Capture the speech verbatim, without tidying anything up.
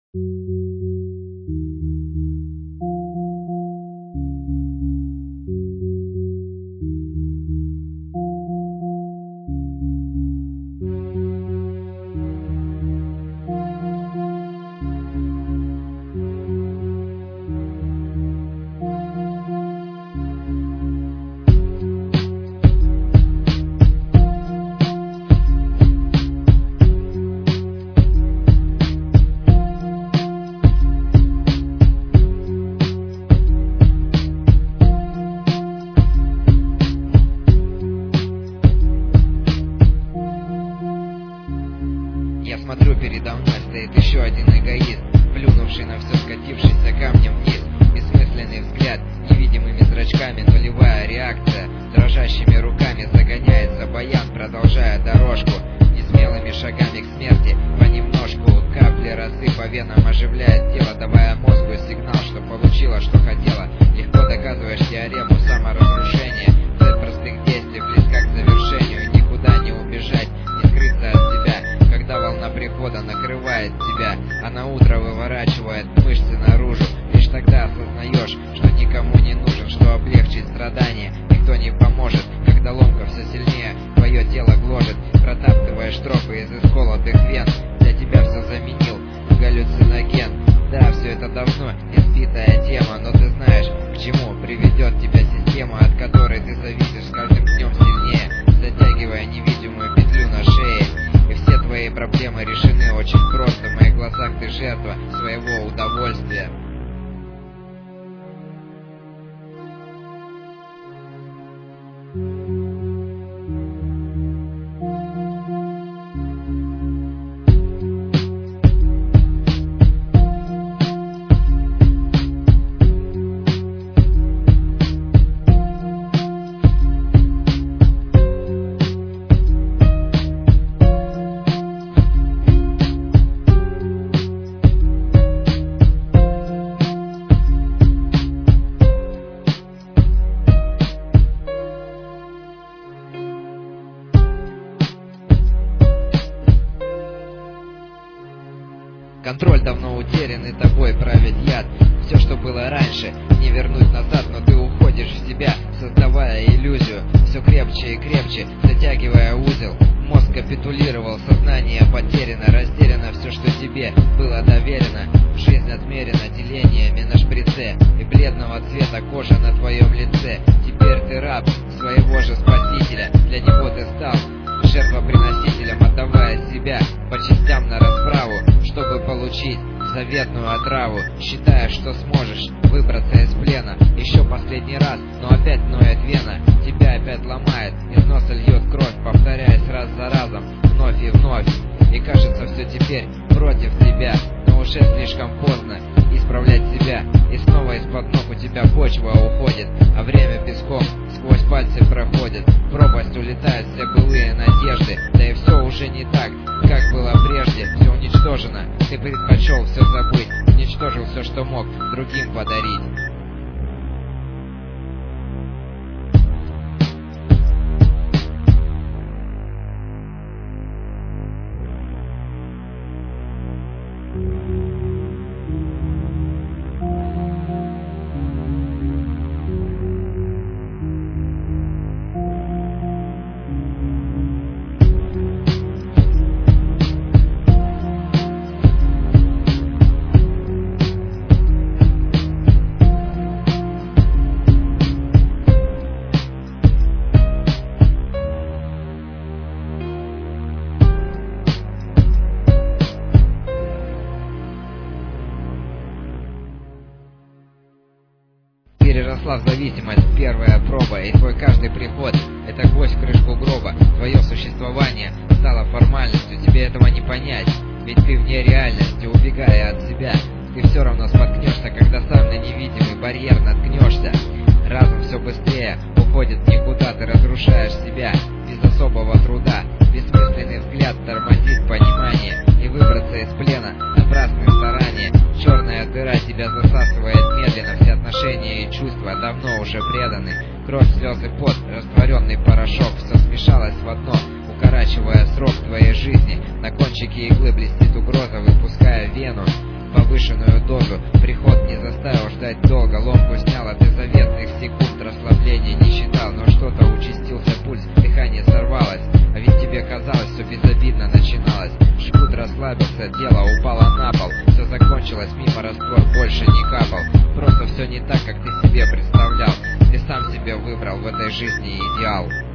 Я смотрю, передо мной стоит еще один эгоист, плюнувший на все, скатившийся камнем вниз. Бессмысленный взгляд, невидимыми зрачками, нулевая реакция. Дрожащими руками загоняется баян, продолжая дорожку. Несмелыми шагами к смерти, понемножку. Капли росы по венам оживляет тело, давая мозгу сигнал, что получила, что хотела. Легко доказываешь теорему саморазрушения. Цель простых действий близка к завершению. Никуда не убежать, не скрыться от себя. Когда волна прихода накрывает тебя, а на утро выворачивает мышцы наружу, лишь тогда осознаешь, что никому не нужен, что облегчить страдания никто не поможет. Когда ломка все сильнее твое тело гложет, протаптываешь тропы из исколотых вен. Для тебя все заменил галлюциноген. Да, все это давно избитая тема, но ты знаешь, к чему приведет тебя система, от которой ты зависишь с каждым днем сильнее, затягивая невидимую петлю на шее. И все твои проблемы решены очень просто. В моих глазах ты жертва своего удовольствия. Контроль давно утерян, и тобой правит яд. Все, что было раньше, не вернуть назад, но ты уходишь в себя, создавая иллюзию. Все крепче и крепче, затягивая узел. Мозг капитулировал, сознание потеряно, растеряно все, что тебе было доверено. Жизнь отмерена делениями на шприце, и бледного цвета кожа на твоем лице. Теперь ты раб своего же спасителя, для него ты стал жертвоприносителем, отдавая себя по частям на расправу, чтобы получить заветную отраву. Считая, что сможешь выбраться из плена еще последний раз, но опять ноет вена, тебя опять ломает, из носа льет кровь, повторяясь раз за разом, вновь и вновь. И кажется, все теперь против тебя, но уже слишком поздно исправлять себя. И снова из-под ног у тебя почва уходит, а время песком сквозь пальцы проходит. В пропасть улетают все былые надежды, да и все уже не так, как было прежде. Все уничтожено, ты предпочел все забыть, уничтожил все, что мог другим подарить. Переросла в зависимость первая проба, и твой каждый приход — это гвоздь в крышку гроба. Твое существование стало формальностью, тебе этого не понять, ведь ты вне реальности, убегая от себя. Ты все равно споткнешься, когда сам на невидимый барьер наткнешься. Разум все быстрее уходит в никуда, ты разрушаешь себя без особого труда. Бессмысленный взгляд тормозит понимание, и выбраться из плена — напрасные старания. Черная дыра тебя засасывает медленно, все отношения и чувства давно уже преданы. Кровь, слезы, пот, растворенный порошок, все смешалось в одно, укорачивая срок твоей жизни. На кончике иглы блестит угроза, выпуская вену. По повышенную дозу. Приход не заставил ждать долго, ломку снял от заветных секунд, расслабления не считал, но что-то участился пульс, дыхание сорвалось, а ведь тебе казалось, все безобидно начиналось. Жгут расслабился, дело упало на пол, все закончилось, мимо раствор больше не капал. Просто все не так, как ты себе представлял, ты сам себе выбрал в этой жизни идеал.